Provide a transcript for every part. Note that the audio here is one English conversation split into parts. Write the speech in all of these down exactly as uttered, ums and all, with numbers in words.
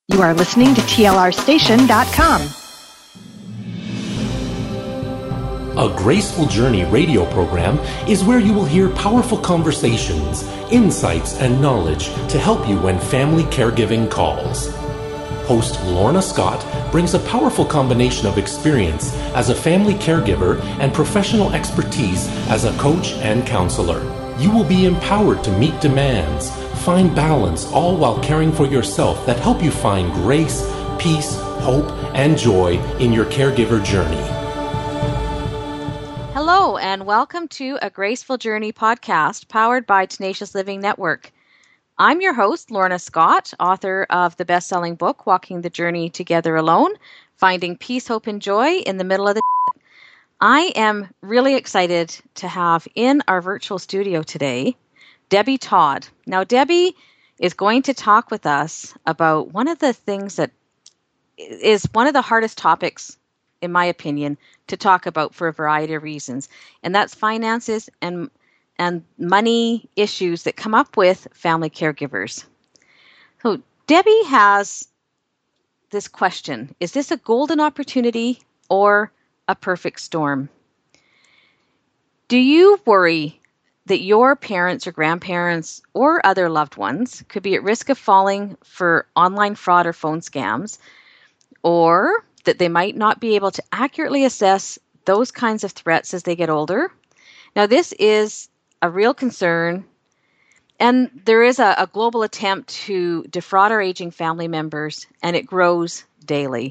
You are listening to T L R station dot com. A Graceful Journey radio program is where you will hear powerful conversations, insights, and knowledge to help you when family caregiving calls. Host Lorna Scott brings a powerful combination of experience as a family caregiver and professional expertise as a coach and counselor. You will be empowered to meet demands, find balance, all while caring for yourself that help you find grace, peace, hope, and joy in your caregiver journey. Hello, and welcome to A Graceful Journey podcast powered by Tenacious Living Network. I'm your host, Lorna Scott, author of the best-selling book, Walking the Journey Together Alone, Finding Peace, Hope, and Joy in the Middle of the I am really excited to have in our virtual studio today, Debbie Todd. Now, Debbie is going to talk with us about one of the things that is one of the hardest topics, in my opinion, to talk about for a variety of reasons, and that's finances and and money issues that come up with family caregivers. So Debbie has this question: is this a golden opportunity or a perfect storm? Do you worry that your parents or grandparents or other loved ones could be at risk of falling for online fraud or phone scams, or that they might not be able to accurately assess those kinds of threats as they get older? Now, this is a real concern, and there is a, a global attempt to defraud our aging family members, and it grows daily.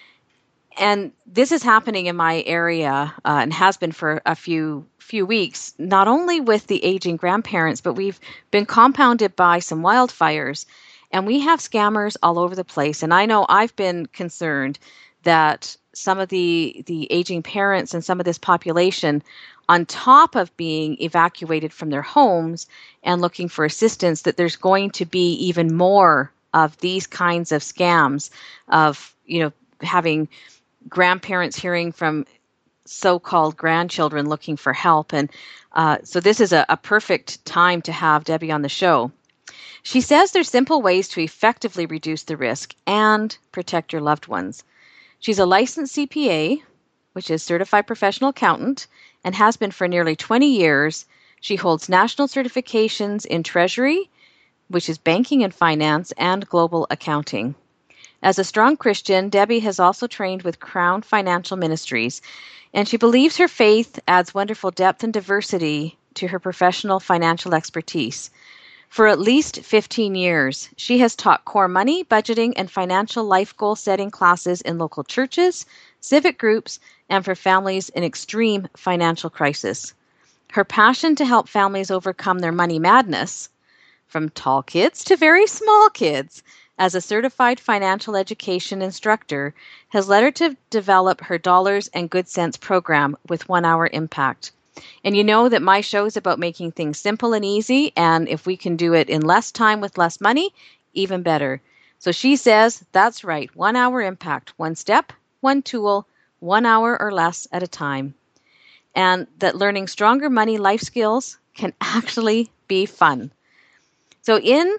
And this is happening in my area uh, and has been for a few few weeks, not only with the aging grandparents, but we've been compounded by some wildfires, and we have scammers all over the place. And I know I've been concerned that some of the, the aging parents and some of this population, on top of being evacuated from their homes and looking for assistance, that there's going to be even more of these kinds of scams of, you know, having grandparents hearing from so-called grandchildren looking for help. And uh, so this is a, a perfect time to have Debbie on the show. She says there's simple ways to effectively reduce the risk and protect your loved ones. She's a licensed C P A, which is Certified Professional Accountant, and has been for nearly twenty years. She holds national certifications in Treasury, which is banking and finance, and global accounting. As a strong Christian, Debbie has also trained with Crown Financial Ministries, and she believes her faith adds wonderful depth and diversity to her professional financial expertise. For at least fifteen years, she has taught core money, budgeting, and financial life goal setting classes in local churches, civic groups, and for families in extreme financial crisis. Her passion to help families overcome their money madness, from tall kids to very small kids, as a certified financial education instructor, has led her to develop her Dollars and Good Cents program with One Hour Impact. And you know that my show is about making things simple and easy, and if we can do it in less time with less money, even better. So she says, that's right, One Hour Impact, one step, one tool, one hour or less at a time. And that learning stronger money life skills can actually be fun. So in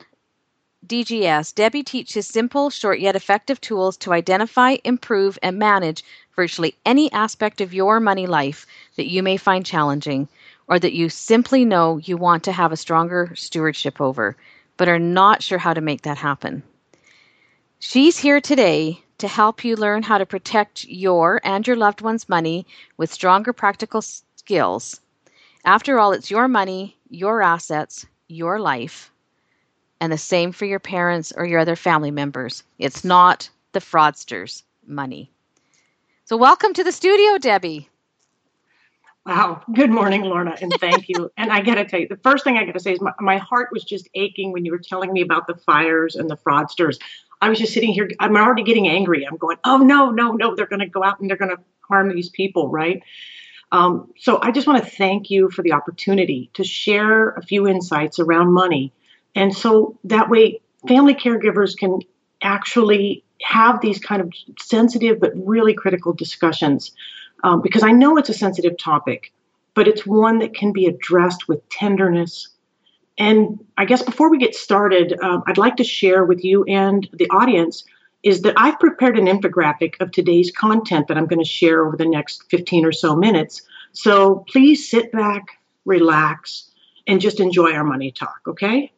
D G S, Debbie teaches simple, short, yet effective tools to identify, improve, and manage virtually any aspect of your money life that you may find challenging, or that you simply know you want to have a stronger stewardship over, but are not sure how to make that happen. She's here today to help you learn how to protect your and your loved one's money with stronger practical skills. After all, it's your money, your assets, your life. And the same for your parents or your other family members. It's not the fraudsters' money. So welcome to the studio, Debbie. Wow. Good morning, Lorna, and thank you. And I got to tell you, the first thing I got to say is my, my heart was just aching when you were telling me about the fires and the fraudsters. I was just sitting here. I'm already getting angry. I'm going, oh, no, no, no. They're going to go out and they're going to harm these people, right? Um, so I just want to thank you for the opportunity to share a few insights around money. And so that way family caregivers can actually have these kind of sensitive but really critical discussions, um, because I know it's a sensitive topic, but it's one that can be addressed with tenderness. And I guess before we get started, um, I'd like to share with you and the audience is that I've prepared an infographic of today's content that I'm going to share over the next fifteen or so minutes. So please sit back, relax, and just enjoy our money talk, okay?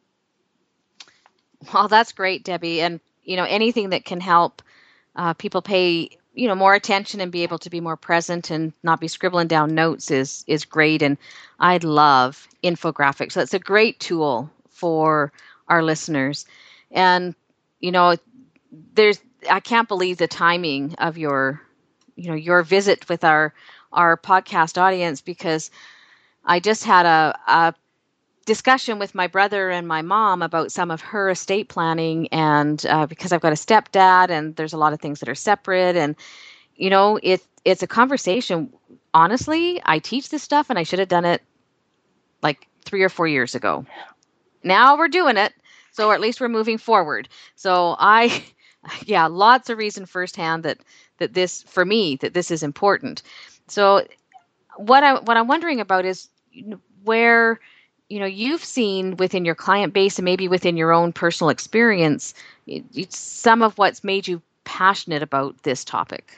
Well, that's great, Debbie. And, you know, anything that can help uh, people pay, you know, more attention and be able to be more present and not be scribbling down notes is is great. And I love infographics. So it's a great tool for our listeners. And, you know, there's, I can't believe the timing of your, you know, your visit with our, our podcast audience, because I just had a, a discussion with my brother and my mom about some of her estate planning, and uh, because I've got a stepdad and there's a lot of things that are separate, and you know it it's a conversation. Honestly, I teach this stuff and I should have done it like three or four years ago. Now we're doing it, so or at least we're moving forward. So I, yeah, lots of reason firsthand that that this for me that this is important. So what I what I'm wondering about is where, you know, you've seen within your client base and maybe within your own personal experience, it, it's some of what's made you passionate about this topic.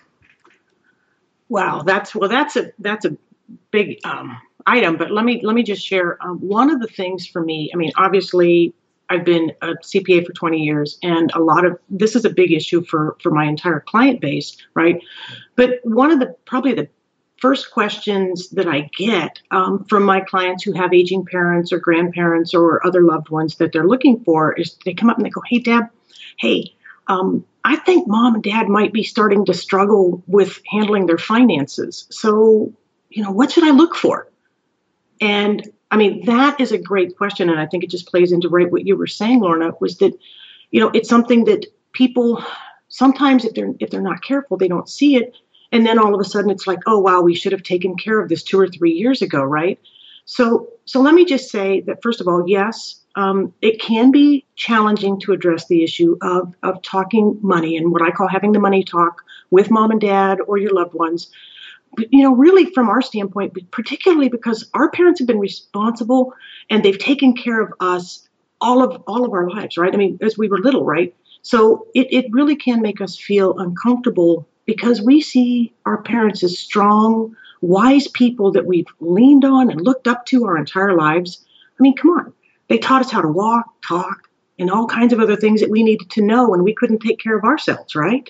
Wow, that's well, that's a that's a big um, item. But let me let me just share um, one of the things for me. I mean, obviously, I've been a C P A for twenty years, and a lot of this is a big issue for for my entire client base, right? But one of the probably the first questions that I get um, from my clients who have aging parents or grandparents or other loved ones that they're looking for is they come up and they go, "Hey, Deb, hey, um, I think mom and dad might be starting to struggle with handling their finances. So, you know, what should I look for?" And I mean, that is a great question. And I think it just plays into right what you were saying, Lorna, was that, you know, it's something that people sometimes if they're if they're not careful, they don't see it. And then all of a sudden it's like, oh, wow, we should have taken care of this two or three years ago, right? So so let me just say that, first of all, yes, um, it can be challenging to address the issue of, of talking money and what I call having the money talk with mom and dad or your loved ones. But, you know, really from our standpoint, particularly because our parents have been responsible and they've taken care of us all of all of our lives, right? I mean, as we were little, right? So it, it really can make us feel uncomfortable because we see our parents as strong, wise people that we've leaned on and looked up to our entire lives. I mean, come on. They taught us how to walk, talk, and all kinds of other things that we needed to know when we couldn't take care of ourselves, right?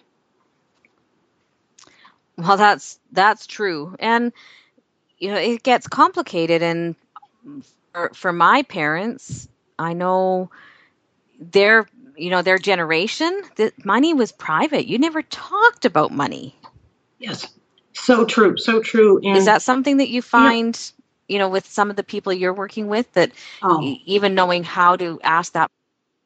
Well, that's that's true. And, you know, it gets complicated. And for, for my parents, I know they're you know, their generation, the money was private. You never talked about money. Yes. So true. So true. And is that something that you find, yeah. you know, with some of the people you're working with, that oh. even knowing how to ask that?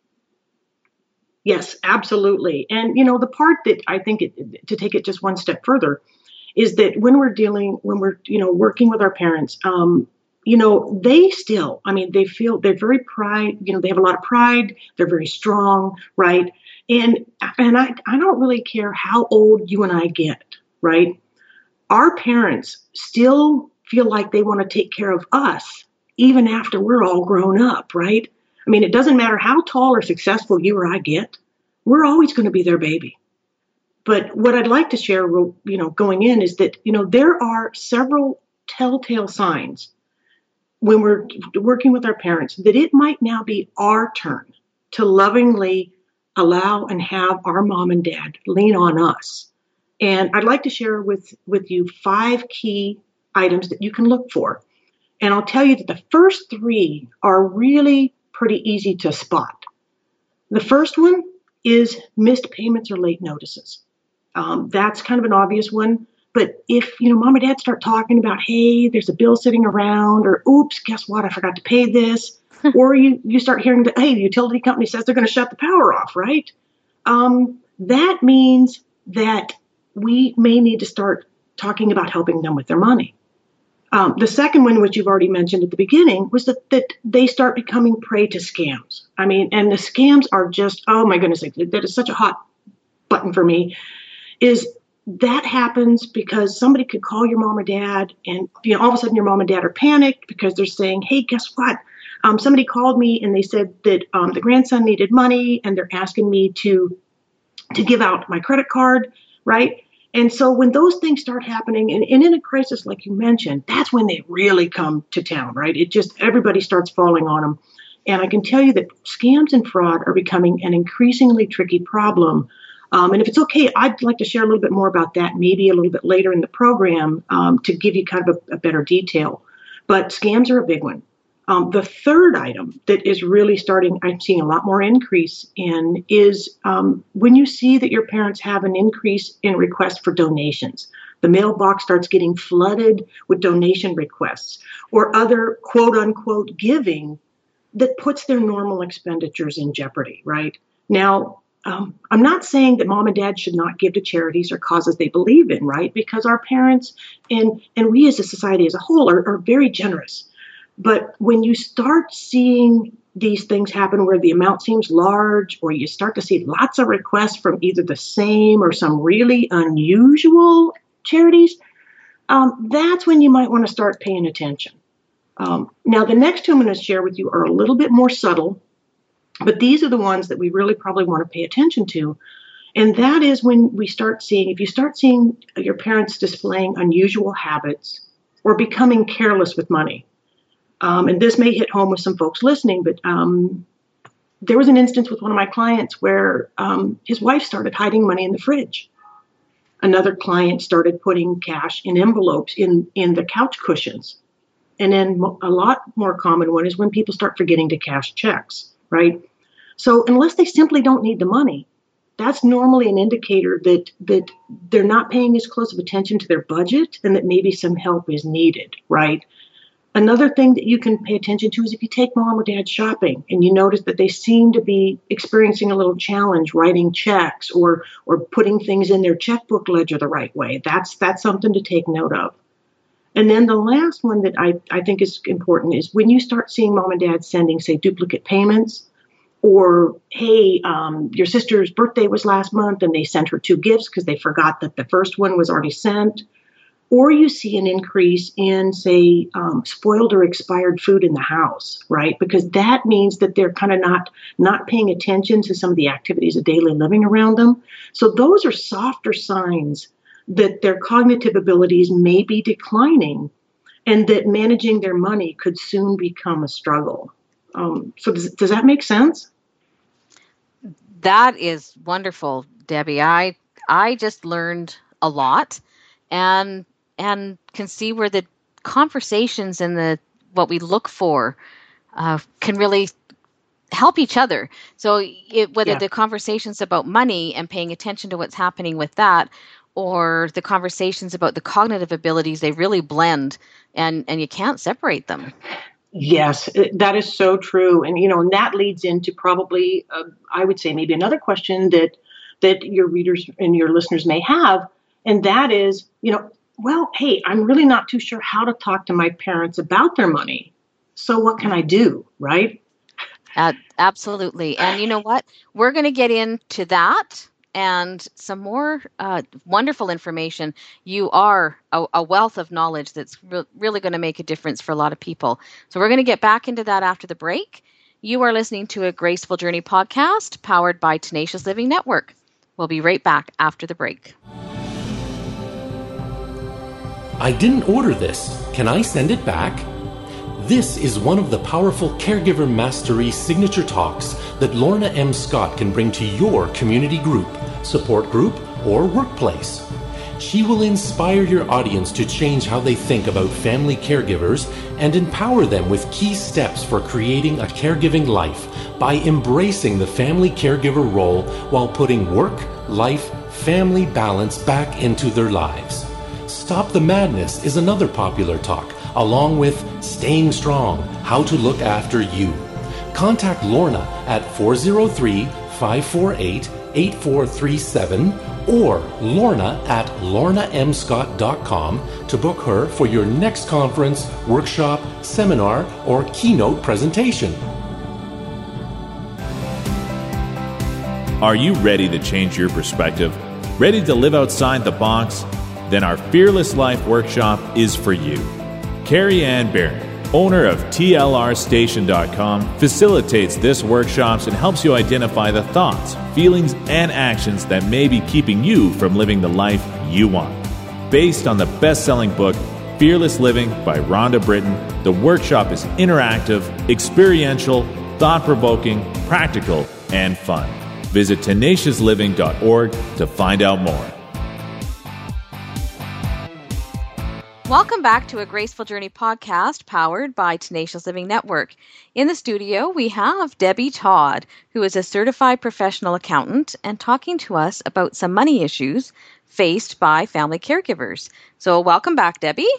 Yes, absolutely. And, you know, the part that I think it, to take it just one step further is that when we're dealing, when we're, you know, working with our parents, um, you know, they still, I mean, they feel they're very pride, you know, they have a lot of pride. They're very strong, right? And and I, I don't really care how old you and I get, right? Our parents still feel like they want to take care of us even after we're all grown up, right? I mean, it doesn't matter how tall or successful you or I get, we're always going to be their baby. But what I'd like to share, you know, going in is that, you know, there are several telltale signs when we're working with our parents that it might now be our turn to lovingly allow and have our mom and dad lean on us. And I'd like to share with, with you five key items that you can look for. And I'll tell you that the first three are really pretty easy to spot. The first one is missed payments or late notices. Um, that's kind of an obvious one. But if, you know, mom and dad start talking about, hey, there's a bill sitting around, or oops, guess what? I forgot to pay this. Or you, you start hearing that, hey, the utility company says they're going to shut the power off, right? Um, that means that we may need to start talking about helping them with their money. Um, the second one, which you've already mentioned at the beginning, was that, that they start becoming prey to scams. I mean, and the scams are just, oh my goodness, that is such a hot button for me, is that happens because somebody could call your mom or dad and, you know, all of a sudden your mom and dad are panicked because they're saying, hey, guess what? Um, somebody called me and they said that um, the grandson needed money and they're asking me to to give out my credit card, right? And so when those things start happening, and, and in a crisis like you mentioned, that's when they really come to town, right? It just, everybody starts falling on them. And I can tell you that scams and fraud are becoming an increasingly tricky problem. Um, and if it's okay, I'd like to share a little bit more about that, maybe a little bit later in the program, um, to give you kind of a, a better detail. But scams are a big one. Um, the third item that is really starting, I'm seeing a lot more increase in, is um, when you see that your parents have an increase in requests for donations. The mailbox starts getting flooded with donation requests or other quote unquote giving that puts their normal expenditures in jeopardy, right? Now, um, I'm not saying that mom and dad should not give to charities or causes they believe in, right? Because our parents and, and we as a society as a whole are, are very generous. But when you start seeing these things happen where the amount seems large, or you start to see lots of requests from either the same or some really unusual charities, um, that's when you might want to start paying attention. Um, now, the next two I'm going to share with you are a little bit more subtle, but these are the ones that we really probably want to pay attention to. And that is when we start seeing, if you start seeing your parents displaying unusual habits or becoming careless with money. Um, and this may hit home with some folks listening, but um, there was an instance with one of my clients where um, his wife started hiding money in the fridge. Another client started putting cash in envelopes in, in the couch cushions. And then a lot more common one is when people start forgetting to cash checks, right? So unless they simply don't need the money, that's normally an indicator that that they're not paying as close of attention to their budget and that maybe some help is needed, right? Another thing that you can pay attention to is if you take mom or dad shopping and you notice that they seem to be experiencing a little challenge writing checks or or putting things in their checkbook ledger the right way. That's that's something to take note of. And then the last one that I, I think is important is when you start seeing mom and dad sending, say, duplicate payments, or, hey, um, your sister's birthday was last month and they sent her two gifts because they forgot that the first one was already sent. Or you see an increase in, say, um, spoiled or expired food in the house, right? Because that means that they're kind of not, not paying attention to some of the activities of daily living around them. So those are softer signs that their cognitive abilities may be declining and that managing their money could soon become a struggle. Um, so does, does that make sense? That is wonderful, Debbie. I I just learned a lot and and can see where the conversations and the what we look for uh, can really help each other. So it, whether yeah. the conversations about money and paying attention to what's happening with that, or the conversations about the cognitive abilities, they really blend and, and you can't separate them. Yes, that is so true. And, you know, and that leads into probably, uh, I would say maybe another question that, that your readers and your listeners may have. And that is, you know, well, hey, I'm really not too sure how to talk to my parents about their money. So what can I do? Right? Uh, absolutely. And you know what? We're going to get into that and some more uh, wonderful information. You are a, a wealth of knowledge that's re- really going to make a difference for a lot of people. So we're going to get back into that after the break. You are listening to a Graceful Journey podcast powered by Tenacious Living Network. We'll be right back after the break. I didn't order this. Can I send it back? This is one of the powerful Caregiver Mastery signature talks that Lorna M. Scott can bring to your community group, support group, or workplace. She will inspire your audience to change how they think about family caregivers and empower them with key steps for creating a caregiving life by embracing the family caregiver role while putting work, life, family balance back into their lives. Stop the Madness is another popular talk, along with Staying Strong, How to Look After You. Contact Lorna at four oh three, five four eight, eight four three seven or Lorna at lorna m scott dot com to book her for your next conference, workshop, seminar, or keynote presentation. Are you ready to change your perspective? Ready to live outside the box? Then our Fearless Life Workshop is for you. Carrie Ann Barron, owner of T L R station dot com, facilitates this workshops and helps you identify the thoughts, feelings, and actions that may be keeping you from living the life you want. Based on the best-selling book, Fearless Living by Rhonda Britton, the workshop is interactive, experiential, thought-provoking, practical, and fun. Visit tenacious living dot org to find out more. Welcome back to A Graceful Journey podcast powered by Tenacious Living Network. In the studio, we have Debbie Todd, who is a certified professional accountant and talking to us about some money issues faced by family caregivers. So welcome back, Debbie.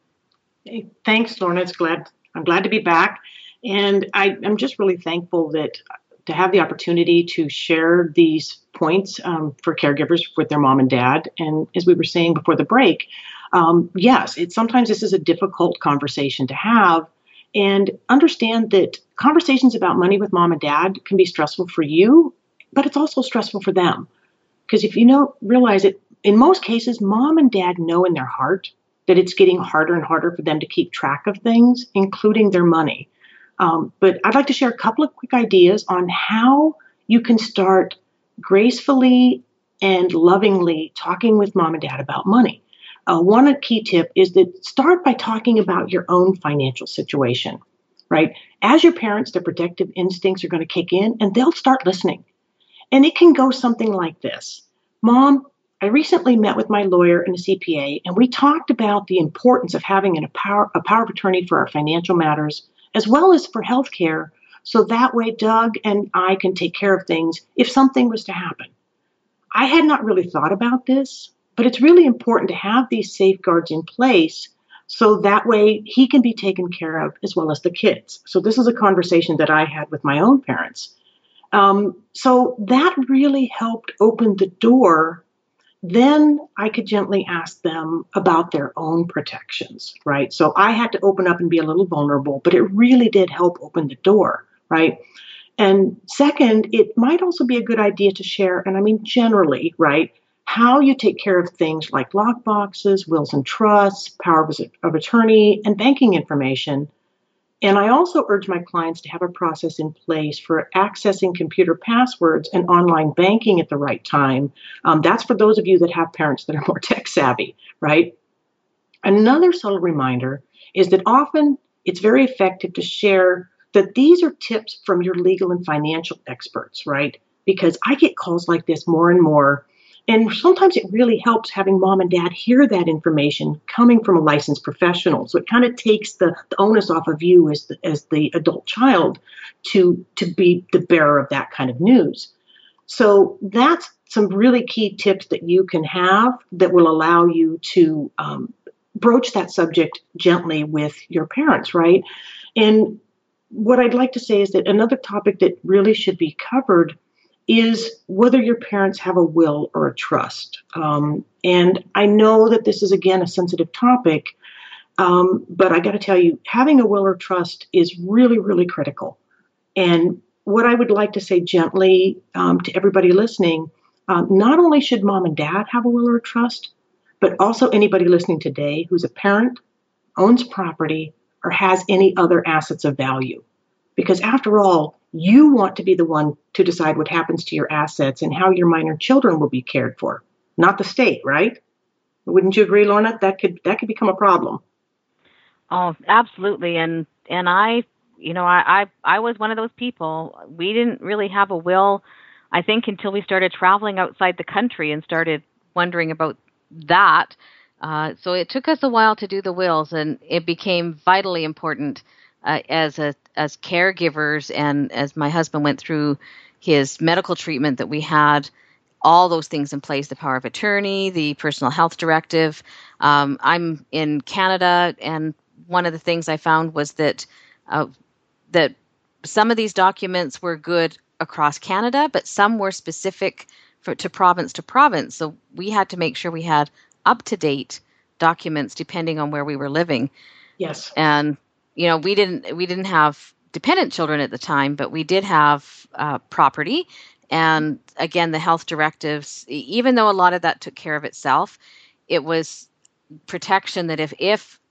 Hey, thanks, Lorna. It's glad, I'm glad to be back. And I, I'm just really thankful that to have the opportunity to share these points um, for caregivers with their mom and dad. And as we were saying before the break, Um, yes, it's sometimes this is a difficult conversation to have, and understand that conversations about money with mom and dad can be stressful for you, but it's also stressful for them. Because if you don't realize it, in most cases, mom and dad know in their heart that it's getting harder and harder for them to keep track of things, including their money. Um, but I'd like to share a couple of quick ideas on how you can start gracefully and lovingly talking with mom and dad about money. Uh, one key tip is that start by talking about your own financial situation, right? As your parents, their protective instincts are going to kick in and they'll start listening. And it can go something like this. Mom, I recently met with my lawyer and a C P A, and we talked about the importance of having a power, a power of attorney for our financial matters, as well as for healthcare. So that way Doug and I can take care of things if something was to happen. I had not really thought about this, but it's really important to have these safeguards in place so that way he can be taken care of as well as the kids. So this is a conversation that I had with my own parents. Um, so that really helped open the door. Then I could gently ask them about their own protections, right? So I had to open up and be a little vulnerable, but it really did help open the door, right? And second, it might also be a good idea to share, and I mean generally, right, how you take care of things like lockboxes, wills and trusts, power of attorney, and banking information. And I also urge my clients to have a process in place for accessing computer passwords and online banking at the right time. Um, that's for those of you that have parents that are more tech savvy, right? Another subtle reminder is that often it's very effective to share that these are tips from your legal and financial experts, right? Because I get calls like this more and more. And sometimes it really helps having mom and dad hear that information coming from a licensed professional. So it kind of takes the, the onus off of you as the, as the adult child to, to be the bearer of that kind of news. So that's some really key tips that you can have that will allow you to um, broach that subject gently with your parents, right? And what I'd like to say is that another topic that really should be covered is whether your parents have a will or a trust. Um, and I know that this is, again, a sensitive topic, um, but I got to tell you, having a will or trust is really, really critical. And what I would like to say gently um, to everybody listening, um, not only should mom and dad have a will or a trust, but also anybody listening today who's a parent, owns property, or has any other assets of value. Because after all, you want to be the one to decide what happens to your assets and how your minor children will be cared for, not the state, right? Wouldn't you agree, Lorna? That could that could become a problem. Oh, absolutely. And and I, you know, I, I I was one of those people. We didn't really have a will, I think, until we started traveling outside the country and started wondering about that. Uh, so it took us a while to do the wills, and it became vitally important uh, as a as caregivers, and as my husband went through his medical treatment, that we had all those things in place: the power of attorney, the personal health directive. Um, I'm in Canada, and one of the things I found was that uh, that some of these documents were good across Canada, but some were specific for, to province to province. So we had to make sure we had up-to-date documents depending on where we were living. Yes. And, you know, we didn't we didn't have dependent children at the time, but we did have uh, property. And again, the health directives, even though a lot of that took care of itself, it was protection that if, if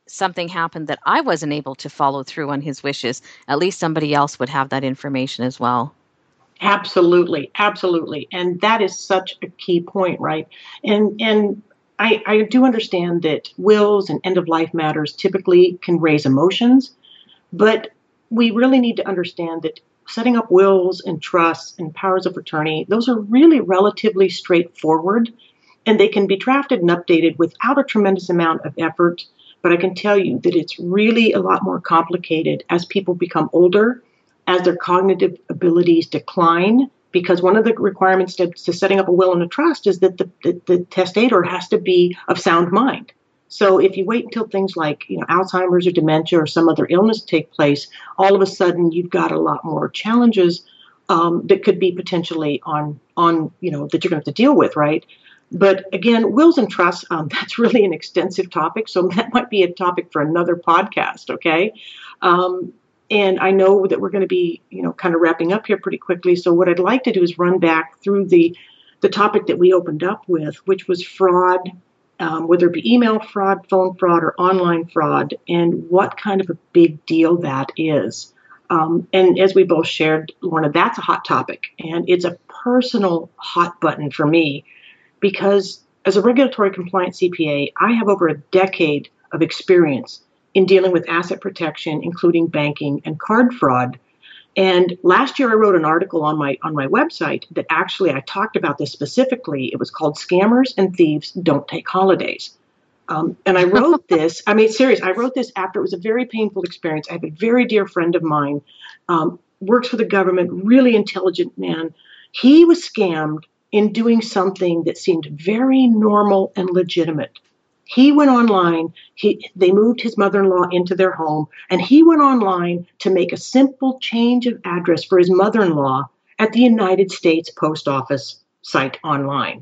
something happened that I wasn't able to follow through on his wishes, at least somebody else would have that information as well. Absolutely, absolutely. And that is such a key point, right? And and I, I do understand that wills and end-of-life matters typically can raise emotions, but we really need to understand that setting up wills and trusts and powers of attorney, those are really relatively straightforward, and they can be drafted and updated without a tremendous amount of effort. But I can tell you that it's really a lot more complicated as people become older, as their cognitive abilities decline, because one of the requirements to, to setting up a will and a trust is that the, the, the testator has to be of sound mind. So if you wait until things like, you know, Alzheimer's or dementia or some other illness take place, all of a sudden you've got a lot more challenges um, that could be potentially on, on, you know, that you're going to have to deal with, right? But again, wills and trusts, um, that's really an extensive topic. So that might be a topic for another podcast, okay? Um, and I know that we're going to be, you know, kind of wrapping up here pretty quickly. So what I'd like to do is run back through the, the topic that we opened up with, which was fraud, um, whether it be email fraud, phone fraud, or online fraud, and what kind of a big deal that is. Um, and as we both shared, Lorna, that's a hot topic, and it's a personal hot button for me because as a regulatory compliance C P A, I have over a decade of experience in dealing with asset protection, including banking and card fraud. And last year I wrote an article on my on my website that actually I talked about this specifically. It was called Scammers and Thieves Don't Take Holidays. Um, and I wrote this, I mean, serious, I wrote this after it was a very painful experience. I have a very dear friend of mine, um, works for the government, really intelligent man. He was scammed in doing something that seemed very normal and legitimate. He went online, he, they moved his mother-in-law into their home, and he went online to make a simple change of address for his mother-in-law at the United States Post Office site online.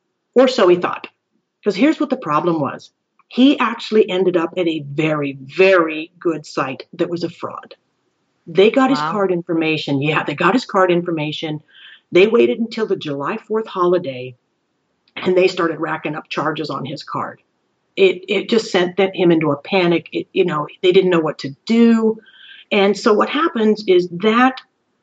Or so he thought. Because here's what the problem was. He actually ended up at a very, very good site that was a fraud. They got wow. his card information. Yeah, they got his card information. They waited until the July fourth holiday, and they started racking up charges on his card. It it just sent him into a panic. It, you know, they didn't know what to do. And so what happens is that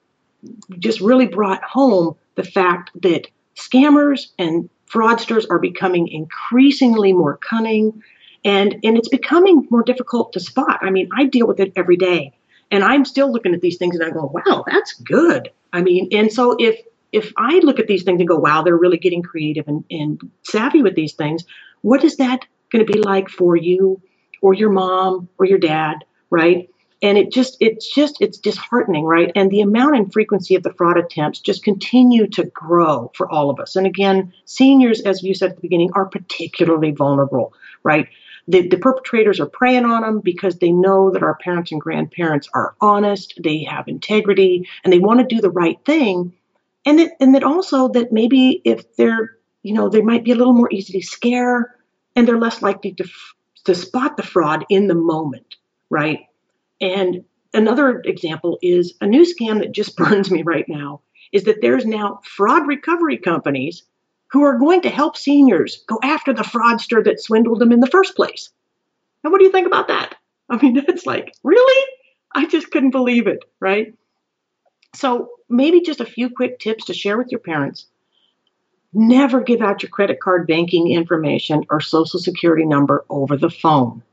just really brought home the fact that scammers and fraudsters are becoming increasingly more cunning, and, and it's becoming more difficult to spot. I mean, I deal with it every day, and I'm still looking at these things and I go, wow, that's good. I mean, and so if if I look at these things and go, wow, they're really getting creative and, and savvy with these things, what is that going to be like for you or your mom or your dad, right? And it just, it's just, it's disheartening, right? And the amount and frequency of the fraud attempts just continue to grow for all of us. And again, seniors, as you said at the beginning, are particularly vulnerable, right? The, the perpetrators are preying on them because they know that our parents and grandparents are honest, they have integrity, and they want to do the right thing. And that, and that also that maybe if they're, you know, they might be a little more easy to scare, and they're less likely to to spot the fraud in the moment, right? And another example is a new scam that just burns me right now is that there's now fraud recovery companies who are going to help seniors go after the fraudster that swindled them in the first place. And what do you think about that? I mean, it's like, really? I just couldn't believe it, right? So maybe just a few quick tips to share with your parents. Never give out your credit card banking information or social security number over the phone.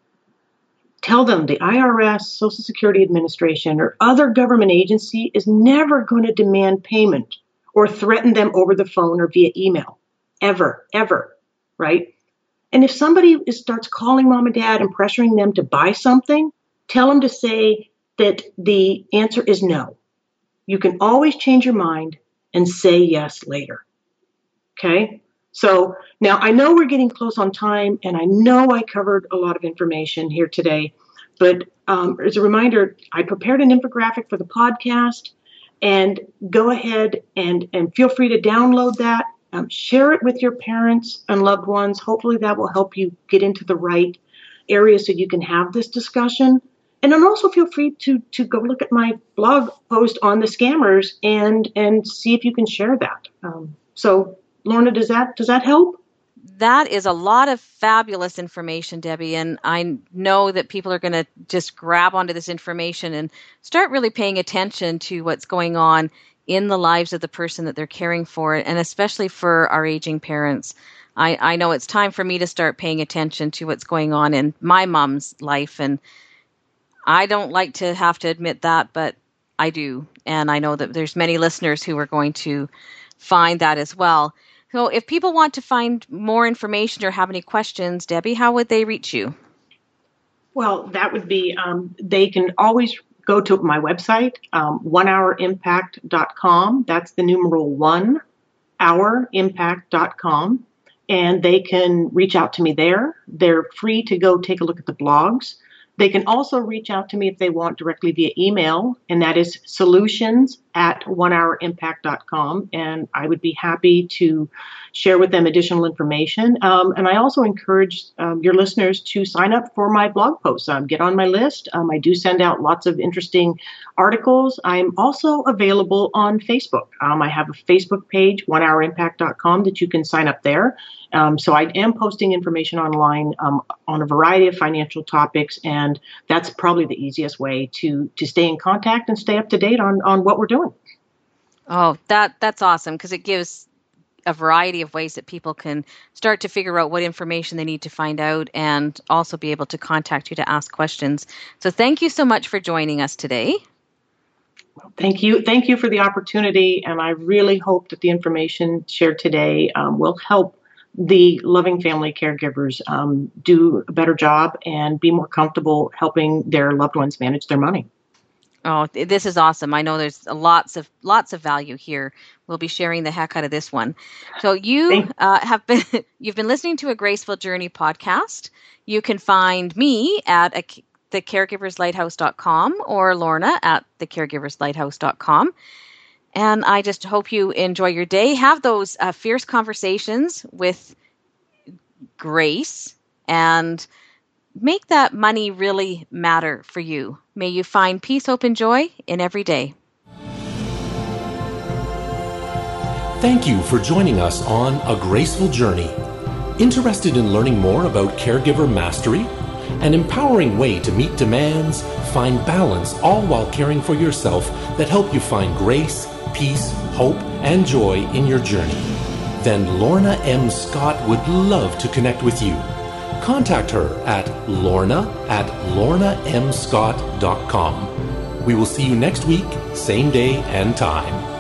Tell them the I R S, Social Security Administration, or other government agency is never going to demand payment or threaten them over the phone or via email. Ever, ever, right? And if somebody is, starts calling mom and dad and pressuring them to buy something, tell them to say that the answer is no. You can always change your mind and say yes later. Okay, so now I know we're getting close on time, and I know I covered a lot of information here today, but um, as a reminder, I prepared an infographic for the podcast, and go ahead and, and feel free to download that, um, share it with your parents and loved ones. Hopefully that will help you get into the right area so you can have this discussion. And then also feel free to to go look at my blog post on the scammers and and see if you can share that. Um, so Lorna, does that does that help? that is a lot of fabulous information, Debbie, and I know that people are going to just grab onto this information and start really paying attention to what's going on in the lives of the person that they're caring for, and especially for our aging parents. I, I know it's time for me to start paying attention to what's going on in my mom's life, and I don't like to have to admit that, but I do, and I know that there's many listeners who are going to find that as well. So if people want to find more information or have any questions, Debbie, how would they reach you? Well, that would be, um, they can always go to my website, um, one hour impact dot com. That's the numeral one, hour impact dot com. And they can reach out to me there. They're free to go take a look at the blogs. They can also reach out to me if they want directly via email, and that is solutions at one hour impact dot com. And I would be happy to share with them additional information. Um, and I also encourage um, your listeners to sign up for my blog posts. Um, get on my list. Um, I do send out lots of interesting articles. I'm also available on Facebook. Um, I have a Facebook page, one hour impact dot com, that you can sign up there. Um, so I am posting information online um, on a variety of financial topics, and that's probably the easiest way to to stay in contact and stay up to date on, on what we're doing. Oh, that that's awesome, because it gives a variety of ways that people can start to figure out what information they need to find out and also be able to contact you to ask questions. So thank you so much for joining us today. Thank you. Thank you for the opportunity, and I really hope that the information shared today um, will help the loving family caregivers um, do a better job and be more comfortable helping their loved ones manage their money. Oh, this is awesome. I know there's lots of lots of value here. We'll be sharing the heck out of this one. So you uh, have been you've been listening to a Graceful Journey podcast. You can find me at a, the caregivers lighthouse dot com or Lorna at the caregivers lighthouse dot com. And I just hope you enjoy your day. Have those uh, fierce conversations with grace and make that money really matter for you. May you find peace, hope, and joy in every day. Thank you for joining us on A Graceful Journey. Interested in learning more about caregiver mastery? An empowering way to meet demands, find balance, all while caring for yourself that help you find grace, peace, hope, and joy in your journey. Then Lorna M. Scott would love to connect with you. Contact her at Lorna at lorna m scott dot com. We will see you next week, same day and time.